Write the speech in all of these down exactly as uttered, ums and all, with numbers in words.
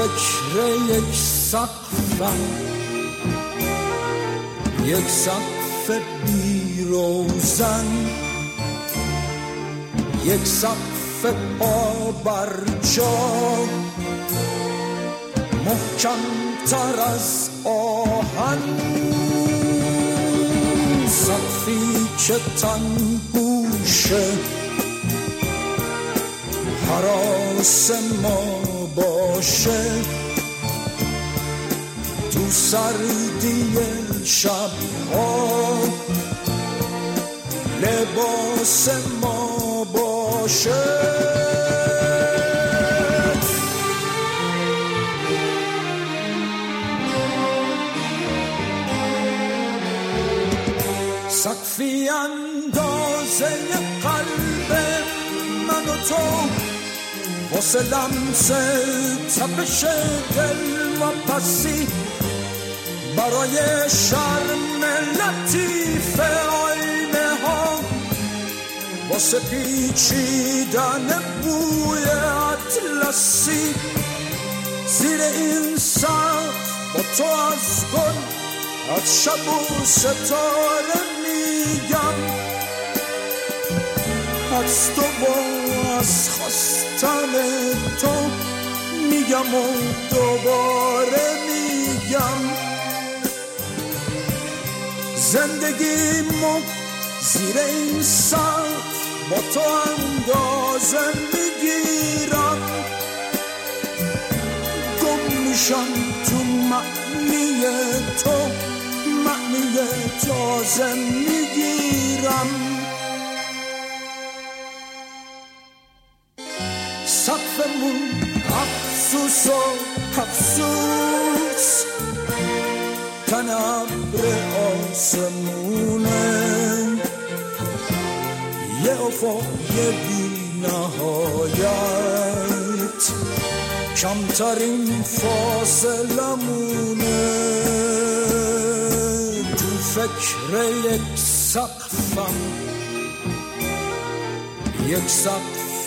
فکر یک سقفم، یک سقف بی روزن، یک سقف پا بر جا، محکم تر از آهن، سقفی که تن گوشه هراس ما باشه، تو سردی شبها لباس ما باشه. سقفی اندازه قلب من و تو، واسه لمس تپش دل و پسی، برای شرم لطیف آینه ها، واسه پیچیدن بوی اطلسی، زیر این سقف با تو از گل، از شب و ستاره میگم، از تو با از خواستن تو میگم و دوباره میگم، زندگیمو زیر این سقف با تو اندازه میگیرم، گم میشم تو معنی تو، معنی تازه میگیرم. سقفمون افسوس و افسوس، تن ابر آسمونه، یه افقی بی نهایت، کمترین فاصله مونه، تو فکر یک سقفم، یک سقف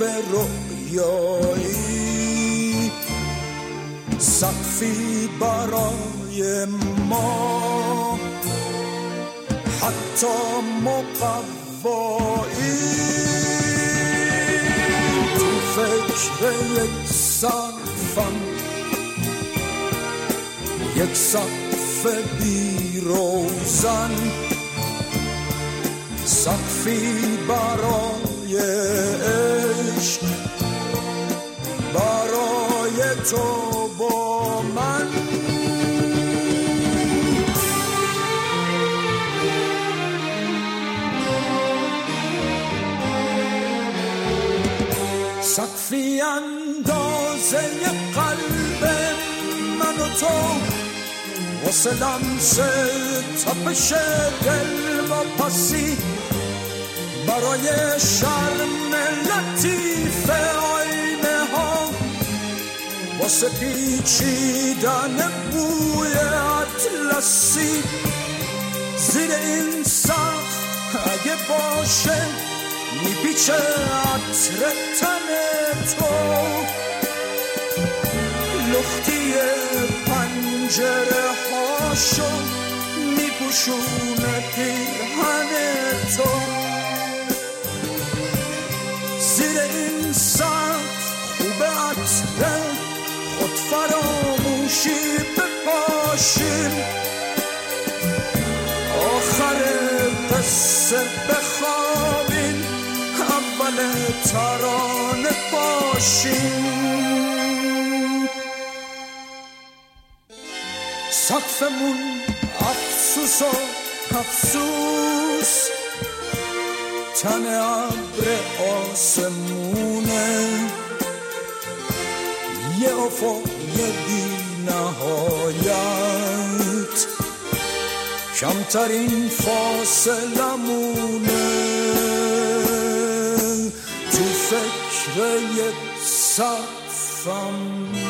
رویایی، سقفی برای ما حتی مقوایی، تو فکر یک سقفم، یک سقف بی روزن، سقفی برای عشق، برای تو با من. سقفی اندازه قلب من و تو، واسه لمس تپش دل و پسی، برای شرم لطیف آینه ها، واسه پیچیدن بوی اطلسی، زیر این سقف اگه باشه میپیچه عطر تن تو، لختی پنجره هاشو میپوشونه پیرهن تو، زیر این سقف خوب عطر خود فراموشی بپاشیم، آخر قصه بخوابیم، اول ترانه باشیم. سقفمون افسوس و افسوس، تن ابر آسمونه، یه افق بی نهایت، کمترین فاصله مونه، تو فکر یک سقفم.